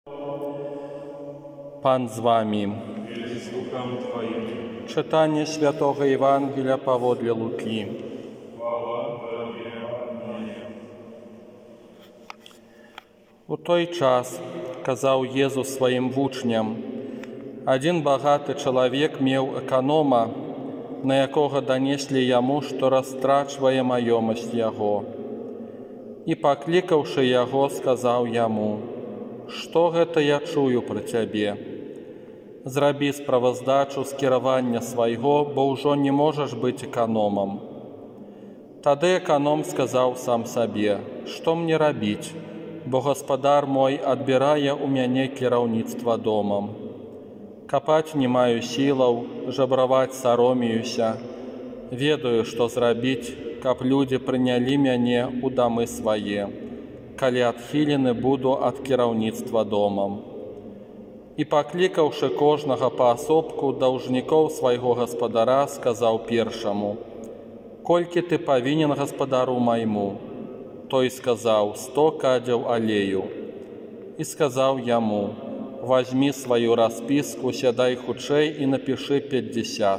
Пан з вами. I z duchem Twoim. Czytanie Świętego Ewangelia powodle Łuki. Chwała Tobie, Panie. У той час казаў Езус сваім вучням: адзін багаты чалавек меў эканома, на якога данеслі яму, што растрачвае маёмасць яго. І, паклікаўшы яго, сказаў яму: што гэта я чую пра цябе? Зрабі справаздачу з кіравання свайго, бо ўжо не можаш быць эканомам. Тады эканом сказаў сам сабе: што мне рабіць, бо гаспадар мой адбірае ў мяне кіраўніцтва домам. Капаць не маю сілаў, жабраваць саромеюся. Ведаю, што зрабіць, каб людзі прынялі мяне ў дамы свае, калі адхілены буду ад кіраўніцтва домам. І, паклікаўшы кожнага паасобку даўжнікоў свайго гаспадара, сказаў першаму: колькі ты павінен гаспадару майму? Той сказаў: 100 кадзяў алею. І сказаў яму: возьми сваю распіску, сядай хутчэй і напішы 50.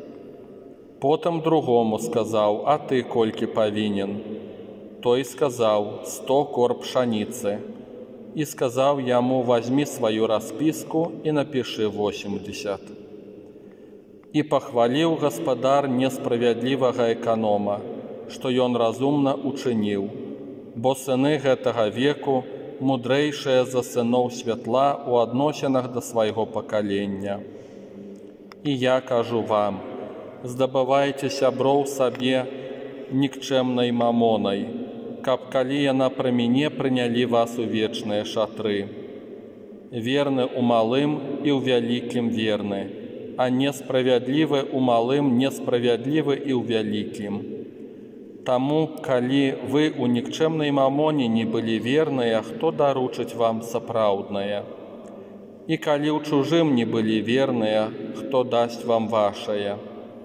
Потым другому сказаў: а ты колькі павінен? Той сказаў: 100 корб пшаніцы. І сказаў яму: возьми сваю распіску і напішы 80. І пахваліў гаспадар несправядлівага эканома, што ён разумна учыніў, бо сыны гэтага веку мудрэйшыя за сыноў святла ў адносінах да свайго пакалення. І я кажу вам: здабывайце сяброў сабе нікчэмнай мамонай, каб калі яна пры мяне прынялі вас у вечныя шатры. Верны ў малым і ў вялікім верны, а несправядлівы ў малым несправядлівы і ў вялікім. Таму, калі вы ў нікчэмнай мамоне не былі верныя, хто даручыць вам сапраўднае? І калі ў чужым не былі верныя, хто дасць вам вашае?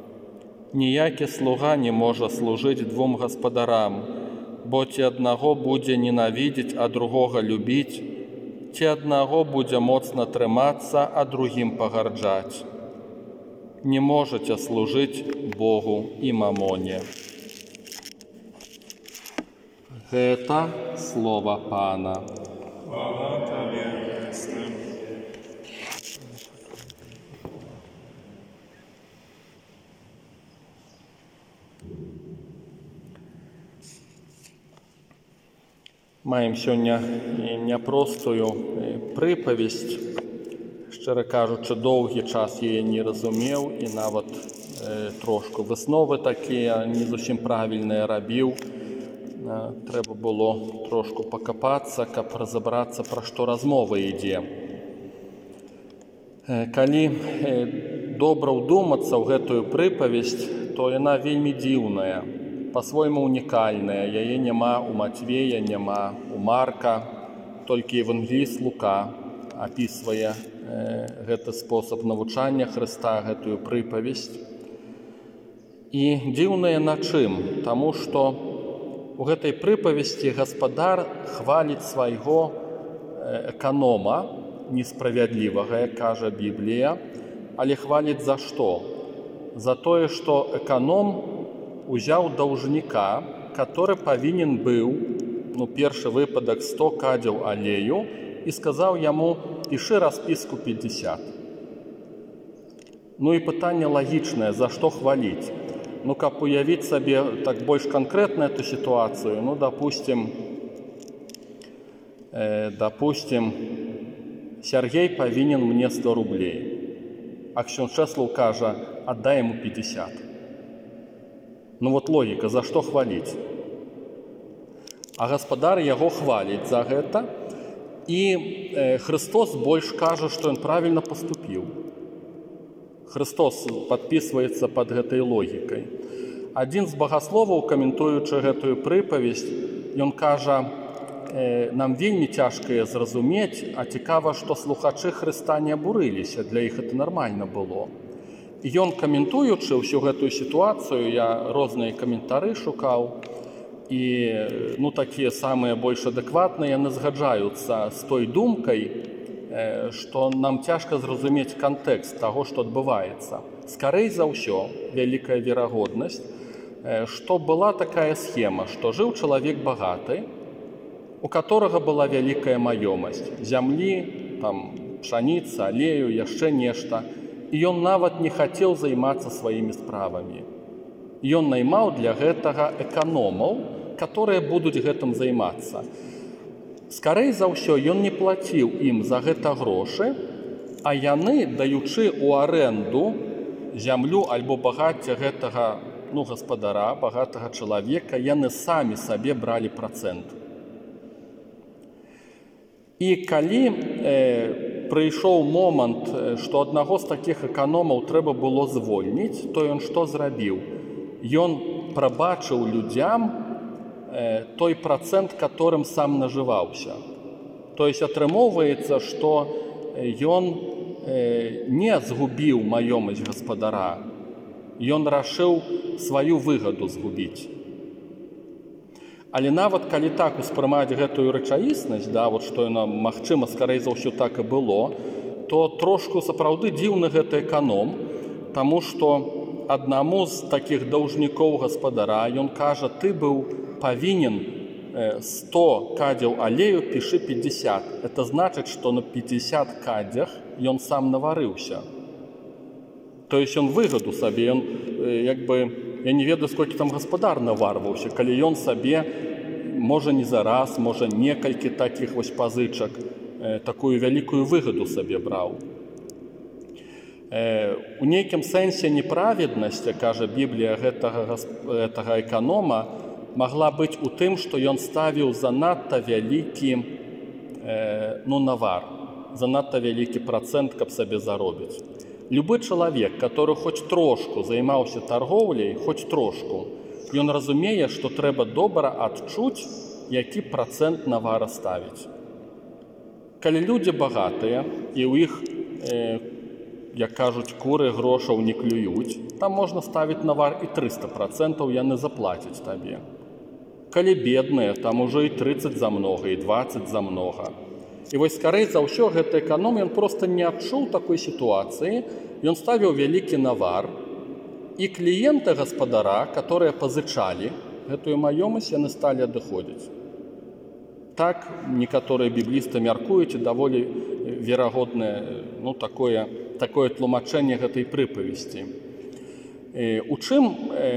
Ніякі слуга не можа служыць двум гаспадарам, бо ці аднаго будзе ненавідзець, а другога любіць, ці аднаго будзе моцна трымацца, а другім пагарджаць. Не можаце служыць Богу і мамоне. Гэта слова Пана. Chwała Tobie, Chryste. Маем сёння няпростую прыпавесць. Шчыра кажучы, доўгі час яе не разумеў і нават трошку высновы такія не зусім правільныя рабіў. Трэба было трошку пакапацца, каб разабрацца, пра што размова ідзе. Калі добра ўдумацца ў гэтую прыпавесць, то яна вельмі дзіўная, па-свойму унікальная. Яе няма ў Матвея, няма ў Марка, толькі евангеліст Лука апісвае гэты спосаб навучання Хрыста, гэтую прыпавесць. І дзіўная на чым? Таму што у гэтай прыпавесці гаспадар хваліць свайго эканома, несправядлівага, як кажа Біблія, але хваліць за што? За тое, што эканом узяў даўжніка, который павінен быў, першы выпадак 100 кадзяў алею, і сказаў яму: пішы распіску 50. І пытанне лагічнае: за што хваліць? Каб уявіць сабе так больш канкрэтна эту сітуацыю, допустим, Сергей павінен мне 100 рублей, а ксёндз Чэслаў кажа: аддай яму 50. Логіка, за што хваліць? А гаспадар яго хваліць за гэта, і Христос больш кажа, што ён правільна паступіў. Христос падпісваецца пад гэтай логікай. Адзін з багасловаў, каментуючы гэтую прыпавесць, ён кажа: нам вельмі цяжка зразумець, а цікава, што слухачы Хрыста не абурыліся, для іх гэта нармальна было. І ён, каментуючы ўсю гэтую сітуацыю, я розныя каментары шукаў, і такія самыя больш адэкватныя, яны згаджаюцца з той думкай, што нам цяжка зразумець кантэкст таго, што адбываецца. Скарэй за ўсё, вялікая верагоднасць, што была такая схема, што жыў чалавек багаты, у которага была вялікая маёмасць зямлі, там, пшаніца, алею, яшчэ нешта, і ён нават не хацеў займацца сваімі справамі. Ён наймаў для гэтага эканомаў, которые будуць гэтым займацца. Скарэй за ўсё, ён не плаціў ім за гэта грошы, а яны, даючы ў арэнду зямлю альбо багацце гэтага гаспадара, багатага чалавека, яны самі сабе бралі працэнт. І калі прыйшоў момант, што аднаго з такіх эканомаў трэба было звольніць, то ён што зрабіў? Ён прабачыў людзям той працэнт, которым сам нажываўся. То есть атрымоўваецца, што ён не згубіў маёмасць гаспадара, ён рашыў сваю выгаду згубіць. Але нават калі так успрымаць гэтую рэчаіснасць, што яна, магчыма, скарэй за ўсё так і было, то трошку сапраўды дзіўны гэты эканом, таму што аднаму з такіх даўжнікоў гаспадара ён кажа: ты быў павінен 100 кадзяў алею, пішы 50. Это значыць, што на 50 кадзях ён сам наварыўся. То есть ён выгаду сабе, я не ведаю, сколькі там гаспадар наварваўся, калі ён сабе, можа не зараз, можа некалькі такіх вось пазычак, такую вялікую выгаду сабе браў. У нейкім сэнсе неправеднасць, кажа Біблія, гэтага эканома магла быць у тым, што ён ставіў занадта вялікі навар, занадта вялікі працэнт, каб сабе заробіць. Любы чалавек, который хоць трошку займаўся таргоўляй, хоць трошку, ён разумее, што трэба добра адчуць, які працэнт навара ставіць. Калі людзі багатыя, і ў іх, як кажуць, куры грошаў не клююць, там можна ставіць навар і 300%, яны заплацяць табе. Калі бедныя, там ужо і 30 за многа, і 20 за многа. І вось скарэй за ўсё гэты эканом, ён проста не адчуў такой сітуацыі, ён ставіў вялікі навар, і кліенты гаспадара, которые пазычалі гэтую маёмасць, яны сталі адыходзіць. Так некаторыя біблісты мяркуюць, і даволі верагоднае такое тлумачэнне гэтай прыпавесці. У чым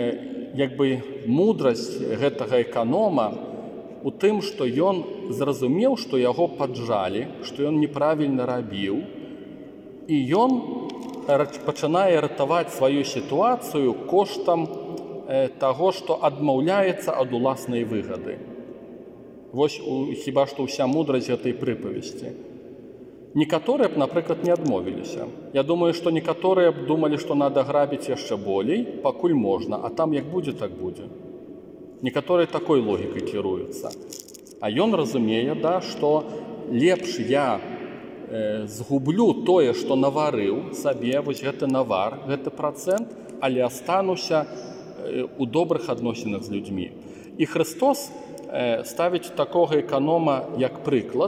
мудрасць гэтага эканома? У тым, што ён зразумеў, што яго паджалі, што ён неправільна рабіў, і ён пачынае ратаваць сваю сітуацыю коштам таго, што адмаўляецца ад уласнай выгады. Вось хіба што ўся мудрасць гэтай прыпавесці. Некаторыя б, напрыклад, не адмовіліся. Я думаю, што некаторыя б думалі, што надо грабіць яшчэ болей, пакуль можна, а там як будзе, так будзе. Некаторыя такой логікай кіруюцца. А ён разумее, што лепш я згублю тое, што наварыў сабе, вось гэты навар, гэты працэнт, але астануся у добрых адносінах з людзьмі. І Христос ставіць такога эканома як прыклад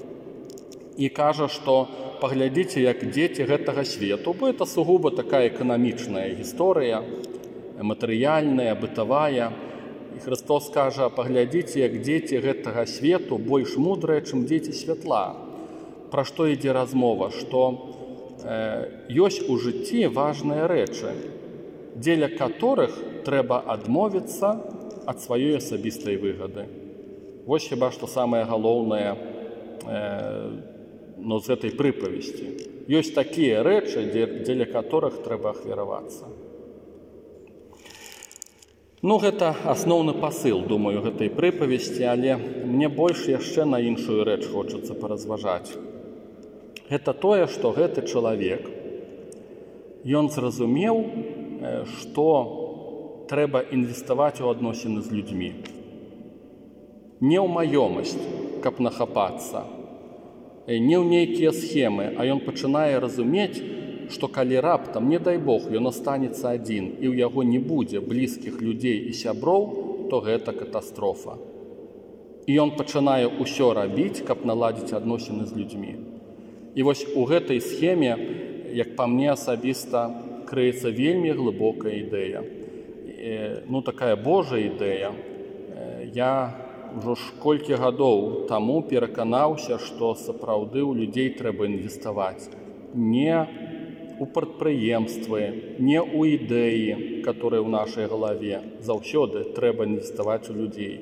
і кажа, што паглядзіце, як дзеці гэтага свету, бо это сугуба такая эканамічная гісторыя, матэрыяльная, бытавая. І Христос кажа: паглядзіце, як дзеці гэтага свету больш мудрыя, чым дзеці святла. Пра што ідзе размова? Што ёсць у жыцці важныя рэчы, дзеля которых трэба адмовіцца ад сваёй асабістай выгады. Вось хіба што самае галоўнае з гэтай прыпавесці. Ёсць такія рэчы, дзеля которых трэба ахвяравацца. Гэта асноўны пасыл, думаю, гэтай прыпавесці, але мне больш яшчэ на іншую рэч хочацца паразважаць. Гэта тое, што гэты чалавек, ён зразумеў, што трэба інвеставаць у адносіны з людзьмі. Не ў маёмасць, каб нахапацца, не ў нейкія схемы, а ён пачынае разумець, што калі раптам, не дай Бог, ён астанецца адзін і ў яго не будзе блізкіх людзей і сяброў, то гэта катастрофа. І ён пачынае ўсё рабіць, каб наладзіць адносіны з людзьмі. І вось у гэтай схеме, як па мне асабіста, крыецца вельмі глыбокая ідэя. Такая Божая ідэя. Я ўжо колькі гадоў таму пераканаўся, што сапраўды ў людзей трэба інвеставаць. Не у прадпрыемствы, не ў ідэі, которые ў нашай галаве. Заўсёды трэба інвеставаць у людзей.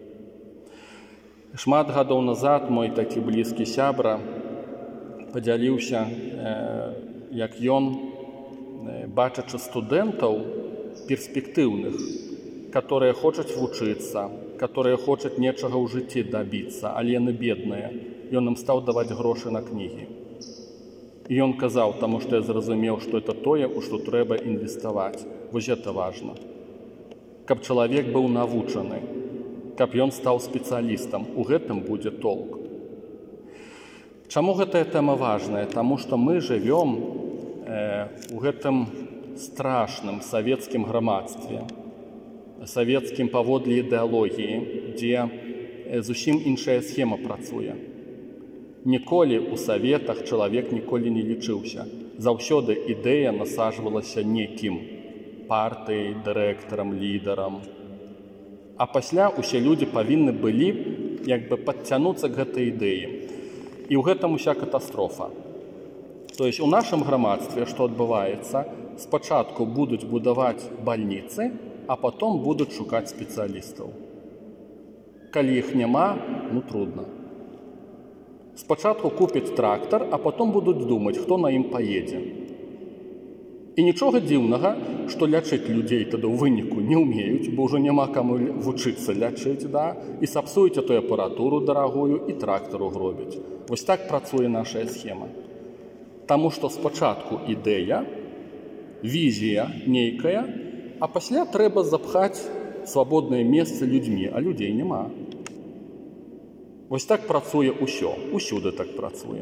Шмат гадоў назад мой такі блізкі сябра падзяліўся, як ён, бачачы студэнтаў перспектыўных, которые хочуць вучыцца, которые хочуць нечага ў жыцці дабіцца, але яны бедныя. Ён ім стаў даваць грошы на кнігі. І ён казаў, таму што я зразумеў, што это тое, у што трэба інвеставаць. Вось гэта важна. Каб чалавек быў навучаны, каб ён стаў спецыялістам, у гэтым будзе толк. Чаму гэтая тэма важная? Таму што мы жывём у гэтым страшным савецкім грамадстве, савецкім паводле ідэалогіі, дзе зусім іншая схема працуе. Ніколі ў саветах чалавек ніколі не лічыўся. Заўсёды ідэя насаджвалася некім партыяй, дырэктарам, лідарам. А пасля ўсе людзі павінны былі падцянуцца к гэтай ідэі. І ў гэтым уся катастрофа. То есть у нашым грамадстве што адбываецца? Спачатку будуць будаваць бальніцы, а потом будуць шукаць спецыялістаў. Калі іх няма, трудно. Спачатку купяць трактар, а потом будуць думаць, хто на ім паедзе. І нічога дзіўнага, што лячыць людзей тады ў выніку не ўмеюць, бо ўжо няма каму вучыцца лячыць, і сапсуюць тую апаратуру дарагую і трактару гробяць. Вось так працуе наша схема. Таму што спачатку ідэя, візія нейкая, а пасля трэба запхаць свабоднае месца людзьмі, а людзей няма. Вось так працуе ўсё, усюды так працуе.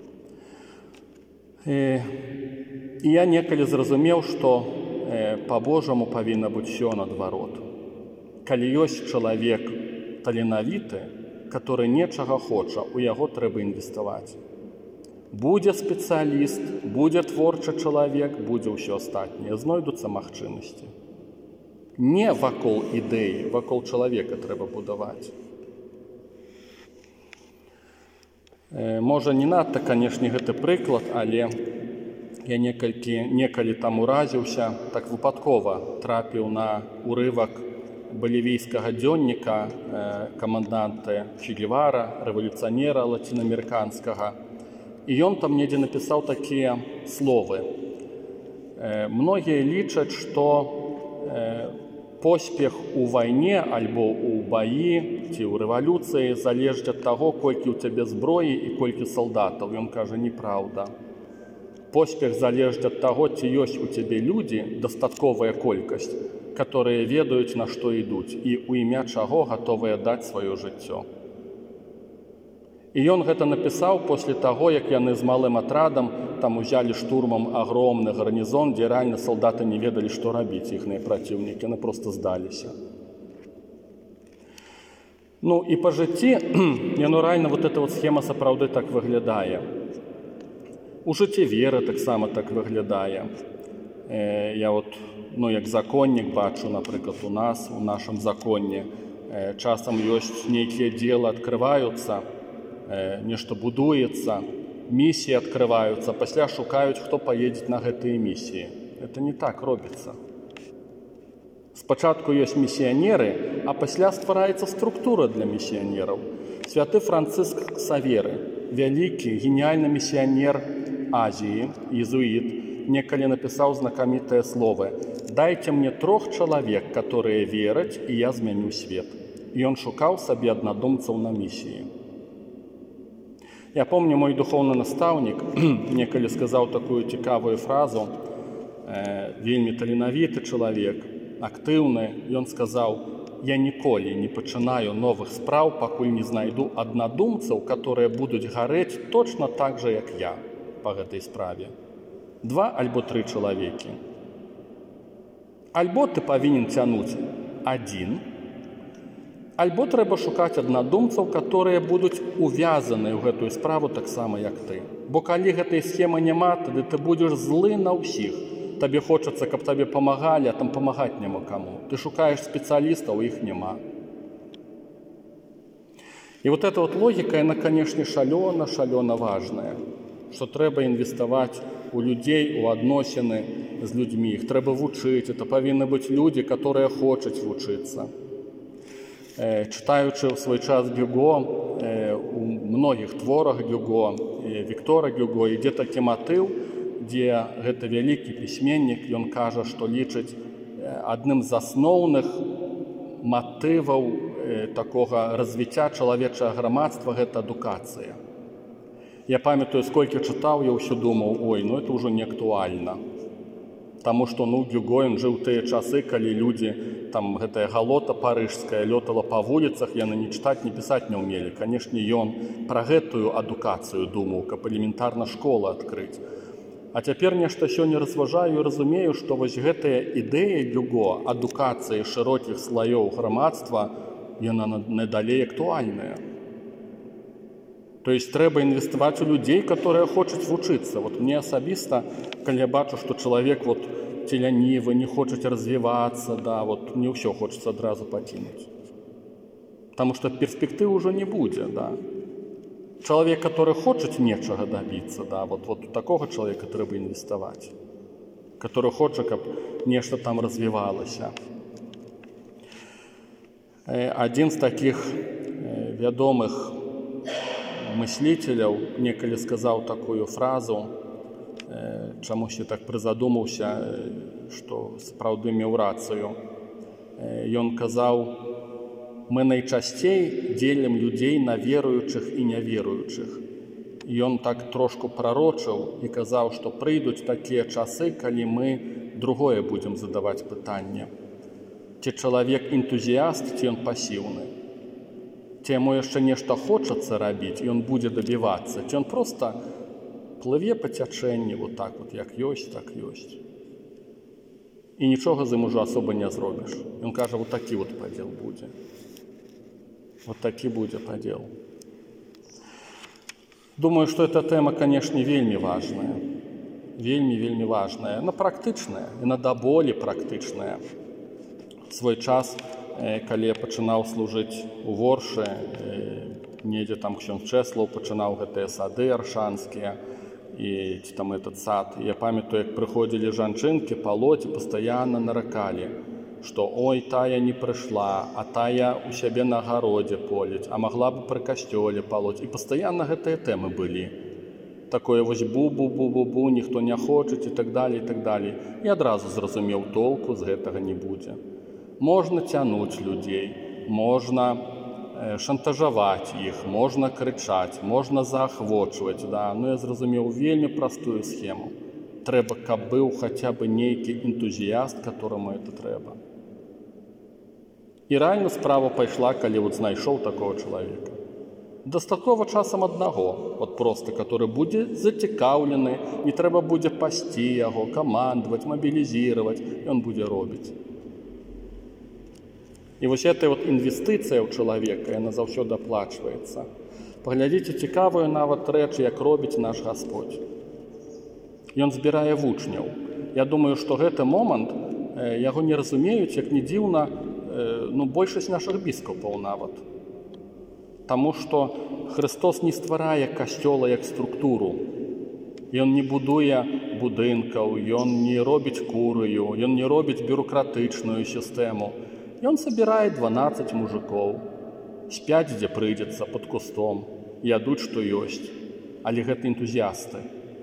І я некалі зразумеў, што па-божаму павінна быць усё наадварот. Калі ёсць чалавек таленавіты, который нечага хоча, у яго трэба інвеставаць. Будзе спецыяліст, будзе творчы чалавек, будзе ўсё астатняе, знойдуцца магчымасці. Не вакол ідэі, вакол чалавека трэба будаваць. Можа, не надта, канешне, гэты прыклад, але я некалі там уразіўся, так выпадкова трапіў на урывак балівійскага дзённіка каманданта Че Гевара, рэвалюцыянера лацінаамерыканскага. І ён там недзе напісаў такія словы. Многія лічаць, што поспех у вайне альбо ў баі ці ў рэвалюцыі залежыць ад таго, колькі ў цябе зброі і колькі салдатаў. Ён кажа, неправда. Поспех залежыць ад таго, ці ёсць у цябе людзі, дастатковая колькасць, которые ведаюць, на што ідуць, і ў імя чаго гатовыя даць сваё жыццё. І ён гэта напісаў пасля таго, як яны з малым атрадам там узялі штурмам агромны гарнізон, дзе рэальна салдаты не ведалі, што рабіць, іхныя праціўнікі, яны проста здаліся. І па жыцці, рэальна, эта схема сапраўды так выглядае. У жыцці веры таксама так выглядае. Я як законнік бачу, напрыклад, у нас, у нашым законе, часам ёсць нейкія дзелы адкрываюцца, нешта будуецца, місіі адкрываюцца, пасля шукаюць, хто паедзе на гэтыя місіі. Это не так робіцца. Спачатку ёсць місіянеры, а пасля ствараецца структура для місіянераў. Святы Францыск Ксаверы, вялікі, геніальны місіянер Азіі, езуіт, некалі напісаў знакамітыя словы: «Дайце мне 3 чалавек, которые вераць, і я змяню свет». І ён шукаў сабе аднадумцаў на місіі. Я помню, мой духоўны настаўнік некалі сказаў такую цікавую фразу, вельмі таленавіты чалавек, актыўны. Ён сказаў: «Я ніколі не пачынаю новых спраў, пакуль не знайду аднадумцаў, которые будуць гарэць точно так же, як я па гэтай справе. 2 альбо 3 чалавекі. Альбо ты павінен цянуць 1, Альбо трэба шукаць аднадумцаў, которые будуць увязаны ў гэтую справу таксама, як ты. Бо калі гэтай схемы няма, тады ты будзеш злы на ўсіх. Табе хочацца, каб табе памагалі, а там памагаць няма каму. Ты шукаеш спецыялістаў, іх няма. І вот эта вот логіка, яна, канешне, шалёна важная, што трэба інвеставаць у людзей, у адносіны з людзьмі. Іх трэба вучыць. Это павінны быць людзі, которые хочуць вучыцца. Чытаючы ў свой час Гюго, у многіх творах Гюго, Віктора Гюго, ідзе такі матыў, дзе гэты вялікі пісьменнік, ён кажа, што лічыць адным з асноўных матываў такога развіцця чалавечага грамадства – гэта адукацыя. Я памятаю, сколькі чытаў, я ўсё думаў, это ўжо не актуальна. Таму што Гюго, ён жыў тыя часы, калі людзі, там гэтая галота парыжская лётала па вуліцах, яны ні чытаць, ні пісаць не ўмелі. Канешне, ён пра гэтую адукацыю думаў, каб элементарна школу адкрыць. А цяпер нешта сёння разважаю і разумею, што вось гэтая ідэя Гюго, адукацыі шырокіх слаёў грамадства, яна надалей актуальная. То есть трэба інвеставаць у людзей, которые хочуць вучыцца. Вот мне асабіста, калі я бачу, што чалавек ці лянівы, не хочуць развівацца, не ўсё хочацца адразу пакінуць. Таму што перспектывы ўжо не будзе. Чалавек, который хочуць нечага дабіцца, у такога чалавека трэба інвеставаць. Который хоча, каб нешта там развівалася. Адзін з такіх вядомых мыслителяў некалі сказаў такую фразу, чамусьці так прызадумаўся, што сапраўды меў рацыю. Ён казаў: мы найчасцей дзелім людзей на веруючых і няверуючых. Ён так трошку прарочыў і казаў, што прыйдуць такія часы, калі мы другое будзем задаваць пытанне. Ці чалавек энтузіяст, ці ён пасіўны? Ці яму яшчэ нешта хочацца рабіць, і ён будзе дабівацца, ці ён проста плыве па цячэнні, як ёсць, так ёсць. І нічога з ім ужо асоба не зробіш. Ён кажа, такі падзел будзе. Такі будзе падзел. Думаю, што эта тэма, канешне, вельмі важная. Вельмі важная. Яна практычная, яна да болі практычная. Свой час, калі я пачынаў служыць у Воршы, недзе там ксёндз Чэслаў пачынаў гэтыя сады аршанскія, і там этот сад. Я памятаю, як прыходзілі жанчынкі палоць і пастаянна наракалі, што тая не прыйшла, а тая у сябе на агародзе поліць, а магла бы пры касцёле палоць. І пастаянна гэтыя тэмы былі. Такое бу-бу-бу-бу-бу, ніхто не хочуць і так далей, і так далей. І адразу зразумеў, толку з гэтага не будзе. Можна цянуць людзей, можна шантажаваць іх, можна крычаць, можна заахвочваць. Я зразумеў вельмі простую схему. Трэба, каб быў хаця бы нейкі энтузіяст, которому это трэба. І рэальна справа пайшла, калі знайшоў такого чалавека. Дастаткова часам аднаго, проста, который будзе зацікаўлены, не трэба будзе пасці яго, камандаваць, мабілізіраваць, ён будзе робіць. І вось эта інвестыцыя ў чалавека, яна заўсёды аплачваецца. Паглядзіце цікавую нават рэч, як робіць наш Гасподзь. Ён збірае вучняў. Я думаю, што гэты момант, яго не разумеюць, як не дзіўна, большасць нашых біскупаў нават. Таму што Христос не стварае касцёла як структуру. Ён не будуе будынкаў, ён не робіць курыю, ён не робіць бюрократычную сістэму. Ён сабірае 12 мужикоў, спяць, дзе прыйдзецца, пад кустом, ядуць, што ёсць. Але гэта энтузіасты.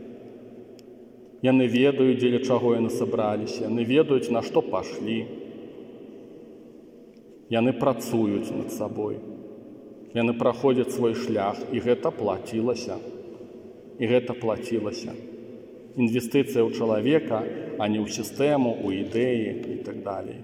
Яны ведаюць, дзеля чаго яны сабраліся, яны ведаюць, на што пашлі. Яны працуюць над сабой. Яны праходзяць свой шлях, і гэта плацілася. Інвестыцыя ў чалавека, а не ў сістэму, у ідэі і так далей.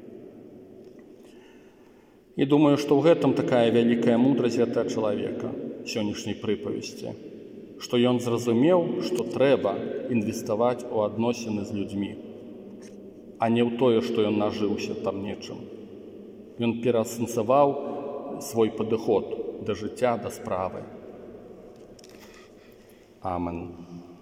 І думаю, што ў гэтым такая вялікая мудрасць гэтага чалавека, сённяшняй прыпавесці, што ён зразумеў, што трэба інвеставаць у адносіны з людзьмі, а не ў тое, што ён нажыўся там нечым. Ён пераасэнсаваў свой падыход да жыцця, да справы. Амен.